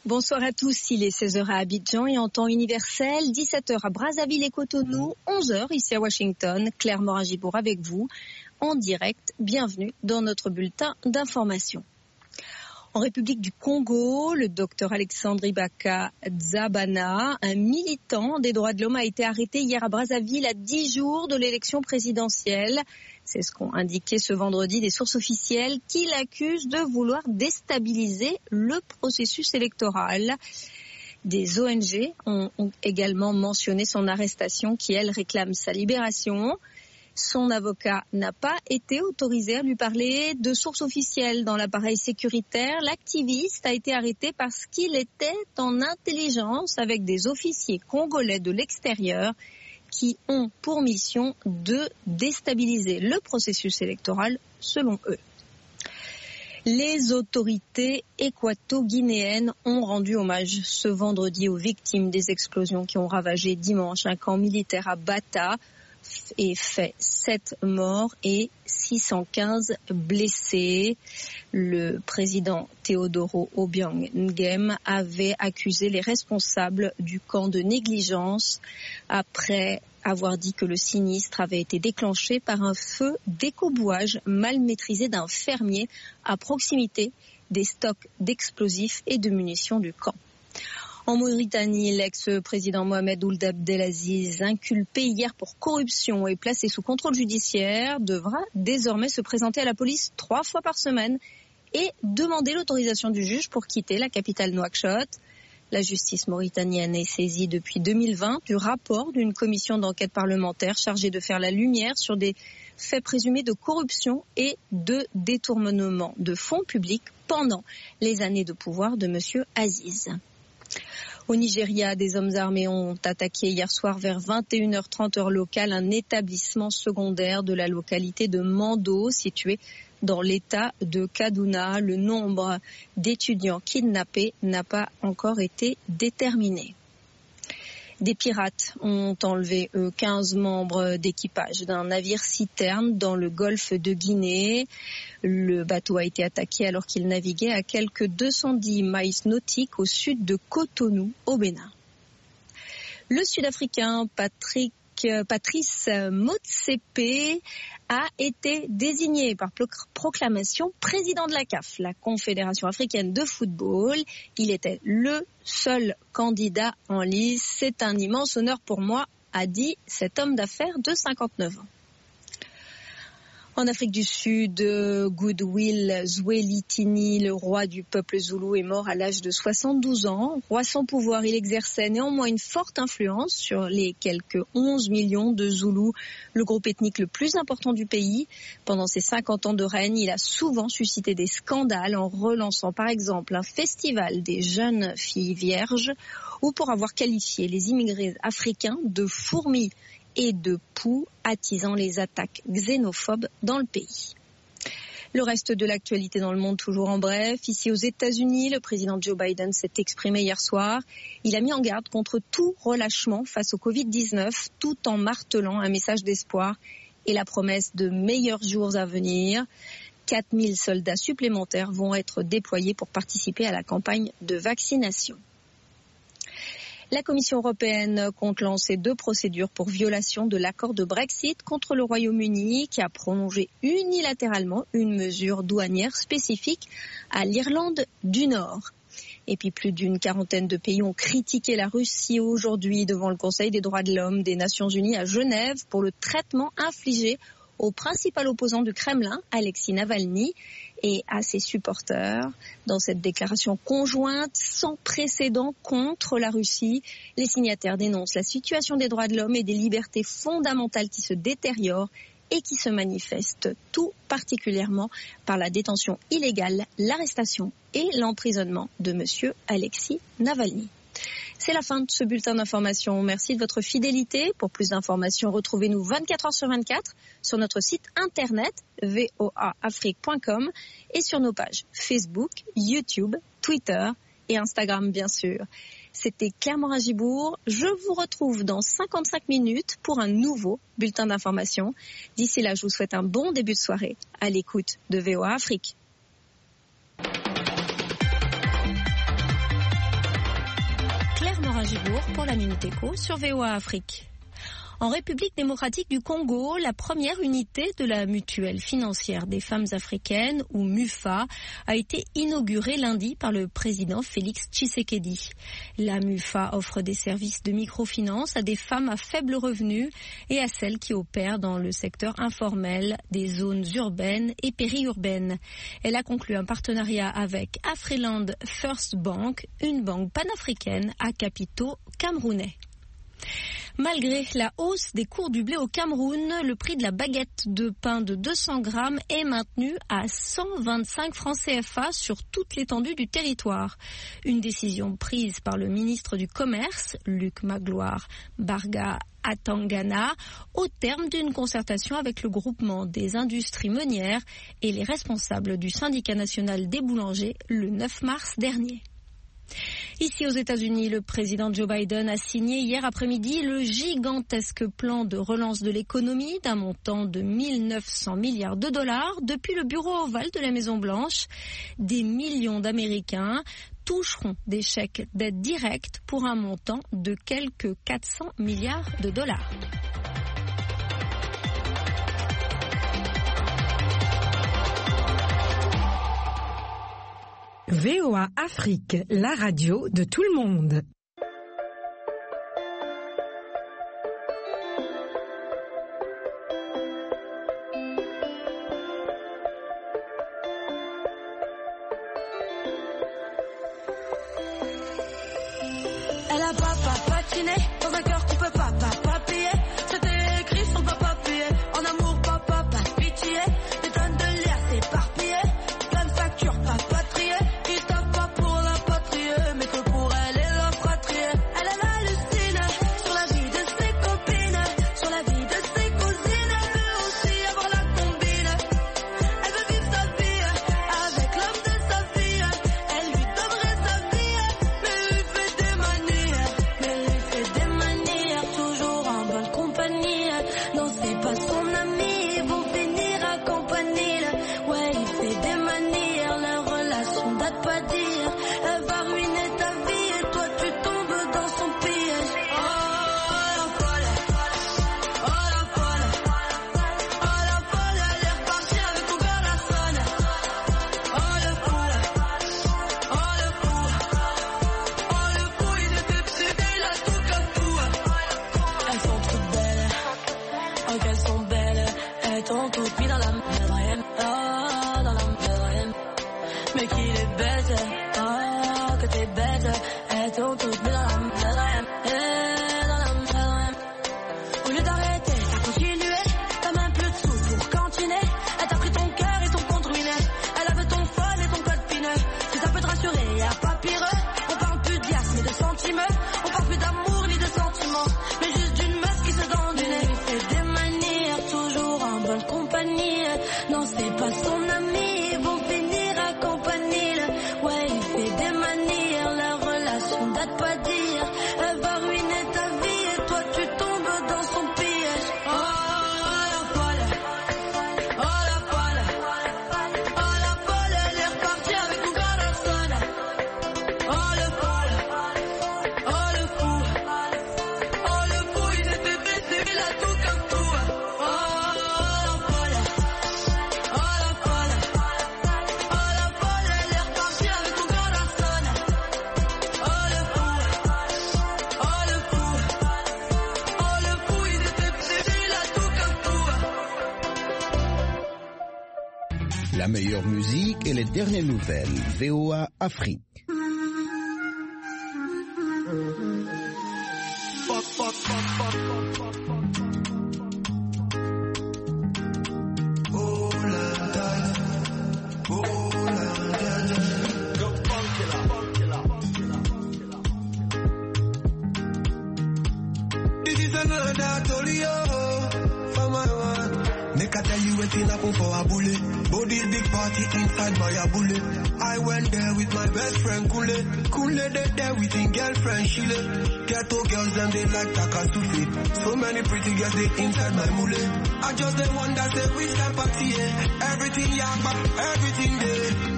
Bonsoir à tous, il est 16h à Abidjan et en temps universel, 17h à Brazzaville et Cotonou, 11h ici à Washington. Claire Morin-Gibour avec vous, en direct. Bienvenue dans notre bulletin d'information. En République du Congo, le docteur Alexandre Ibaka Nzabana, un militant des droits de l'homme, a été arrêté hier à Brazzaville à 10 jours de l'élection présidentielle. C'est ce qu'ont indiqué ce vendredi des sources officielles qui l'accusent de vouloir déstabiliser le processus électoral. Des ONG ont également mentionné son arrestation qui, elle, réclame sa libération. Son avocat n'a pas été autorisé à lui parler de sources officielles dans l'appareil sécuritaire. L'activiste a été arrêté parce qu'il était en intelligence avec des officiers congolais de l'extérieur qui ont pour mission de déstabiliser le processus électoral, selon eux. Les autorités équato-guinéennes ont rendu hommage ce vendredi aux victimes des explosions qui ont ravagé dimanche un camp militaire à Bata et fait 7 morts et 615 blessés. Le président Teodoro Obiang Nguema avait accusé les responsables du camp de négligence après avoir dit que le sinistre avait été déclenché par un feu d'écobouage mal maîtrisé d'un fermier à proximité des stocks d'explosifs et de munitions du camp. En Mauritanie, l'ex-président Mohamed Ould Abdelaziz, inculpé hier pour corruption et placé sous contrôle judiciaire, devra désormais se présenter à la police 3 fois par semaine et demander l'autorisation du juge pour quitter la capitale Nouakchott. La justice mauritanienne est saisie depuis 2020 du rapport d'une commission d'enquête parlementaire chargée de faire la lumière sur des faits présumés de corruption et de détournement de fonds publics pendant les années de pouvoir de M. Aziz. Au Nigeria, des hommes armés ont attaqué hier soir vers 21h30 heure locale un établissement secondaire de la localité de Mando, situé dans l'état de Kaduna. Le nombre d'étudiants kidnappés n'a pas encore été déterminé. Des pirates ont enlevé 15 membres d'équipage d'un navire-citerne dans le golfe de Guinée. Le bateau a été attaqué alors qu'il naviguait à quelques 210 miles nautiques au sud de Cotonou, au Bénin. Le Sud-Africain Patrice Motsepe a été désigné par proclamation président de la CAF, la Confédération africaine de football. Il était le seul candidat en lice. C'est un immense honneur pour moi, a dit cet homme d'affaires de 59 ans. En Afrique du Sud, Goodwill Zwelithini, le roi du peuple zoulou, est mort à l'âge de 72 ans. Roi sans pouvoir, il exerçait néanmoins une forte influence sur les quelques 11 millions de Zoulous, le groupe ethnique le plus important du pays. Pendant ses 50 ans de règne, il a souvent suscité des scandales en relançant par exemple un festival des jeunes filles vierges ou pour avoir qualifié les immigrés africains de fourmis et de poux, attisant les attaques xénophobes dans le pays. Le reste de l'actualité dans le monde, toujours en bref. Ici aux États-Unis, le président Joe Biden s'est exprimé hier soir. Il a mis en garde contre tout relâchement face au Covid-19, tout en martelant un message d'espoir et la promesse de meilleurs jours à venir. 4000 soldats supplémentaires vont être déployés pour participer à la campagne de vaccination. La Commission européenne compte lancer 2 procédures pour violation de l'accord de Brexit contre le Royaume-Uni qui a prolongé unilatéralement une mesure douanière spécifique à l'Irlande du Nord. Et puis plus d'une quarantaine de pays ont critiqué la Russie aujourd'hui devant le Conseil des droits de l'homme des Nations Unies à Genève pour le traitement infligé au principal opposant du Kremlin, Alexis Navalny, et à ses supporters. Dans cette déclaration conjointe sans précédent contre la Russie, les signataires dénoncent la situation des droits de l'homme et des libertés fondamentales qui se détériorent et qui se manifestent tout particulièrement par la détention illégale, l'arrestation et l'emprisonnement de M. Alexis Navalny. C'est la fin de ce bulletin d'information. Merci de votre fidélité. Pour plus d'informations, retrouvez-nous 24 heures sur 24 sur notre site internet voaafrique.com et sur nos pages Facebook, YouTube, Twitter et Instagram bien sûr. C'était Claire Morin-Gibour. Je vous retrouve dans 55 minutes pour un nouveau bulletin d'information. D'ici là, je vous souhaite un bon début de soirée à l'écoute de VOA Afrique. Moragibourg pour la Minute Éco sur VOA Afrique. En République démocratique du Congo, la première unité de la mutuelle financière des femmes africaines, ou MUFA, a été inaugurée lundi par le président Félix Tshisekedi. La MUFA offre des services de microfinance à des femmes à faible revenu et à celles qui opèrent dans le secteur informel des zones urbaines et périurbaines. Elle a conclu un partenariat avec Afriland First Bank, une banque panafricaine à capitaux camerounais. Malgré la hausse des cours du blé au Cameroun, le prix de la baguette de pain de 200 grammes est maintenu à 125 francs CFA sur toute l'étendue du territoire. Une décision prise par le ministre du Commerce, Luc Magloire Barga Atangana, au terme d'une concertation avec le groupement des industries meunières et les responsables du syndicat national des boulangers le 9 mars dernier. Ici aux États-Unis, le président Joe Biden a signé hier après-midi le gigantesque plan de relance de l'économie d'un montant de 1 900 milliards de dollars depuis le bureau ovale de la Maison-Blanche. Des millions d'Américains toucheront des chèques d'aide directe pour un montant de quelques 400 milliards de dollars. VOA Afrique, la radio de tout le monde. Elle a pas patiné dans un cœur qu'on peut pas payer. C'était écrit sur le papier. En amour, pas pitié. Des tonnes de liasses éparpillées. Plein de factures pas patriées. Ils tapent pas pour la patrie, mais que pour elle et la fratrie. Elle hallucine sur la vie de ses copines, sur la vie de ses cousines. Elle veut aussi avoir la combine. Elle veut vivre sa vie avec l'homme de sa vie. Elle lui donnerait sa vie, mais lui fait des manières. Mais lui fait des manières, toujours en bonne compagnie. Non, c'est pas son ami, ils vont finir à campanile. Ouais, il fait des manières, leur relation date pas dire. Elle va ruiner ta vie et toi tu tombes dans son piège. Oh la folle, oh la folle, oh la folle, elle est repartie avec ton cœur la sonne. Oh le fou, oh le fou, oh le fou, il était obsédé, il a tout casse tout. Elles sont toutes belles, oh qu'elles sont belles, elles t'ont toutes mis dans la merde, oh dans la merde. Mais qu'il est bête, oh que t'es bête, elles t'ont toutes mis dans la merde, dans la merde. Au lieu d'arrêter, t'as continué, t'as même plus de sous pour cantiner. Elle t'a pris ton cœur et ton compte ruiné. Elle avait ton phone et ton code pineux. Si ça peut te rassurer, y'a pas pire. On parle plus de liasses mais de sentiments. On parle plus d'amour ni de sentiments, mais juste d'une meuf qui se donne du nez. Il fait des manières, toujours en bonne compagnie. Non, c'est pas son ami, ils vont finir à campanile. Ouais, il fait des manières, leur relation date pas dire. Elle va ruiner ta vie et toi tu tombes dans son piège. Oh la folle, oh la folle, oh la folle, elle est repartie avec ton cœur la sonne. Oh le folle, oh le fou, oh le fou, il était blessé, il a tout comme tout. Oh la folle, oh la folle, oh la folle, elle est repartie avec ton cœur la sonne. Oh le fou, oh le fou, oh le fou, il était blessé, il a tout comme tout. La meilleure musique et les dernières nouvelles. VOA Afrique. This is another Tolio for my one. Make I tell you waiting happen for a bullet. Body big party inside my abule. I went there with my best friend Kule. Kule they there with his girlfriend Shile. Ghetto girls them they like Takasufi. So many pretty girls they inside my mule. I just the one that say which type party, everything young but everything there.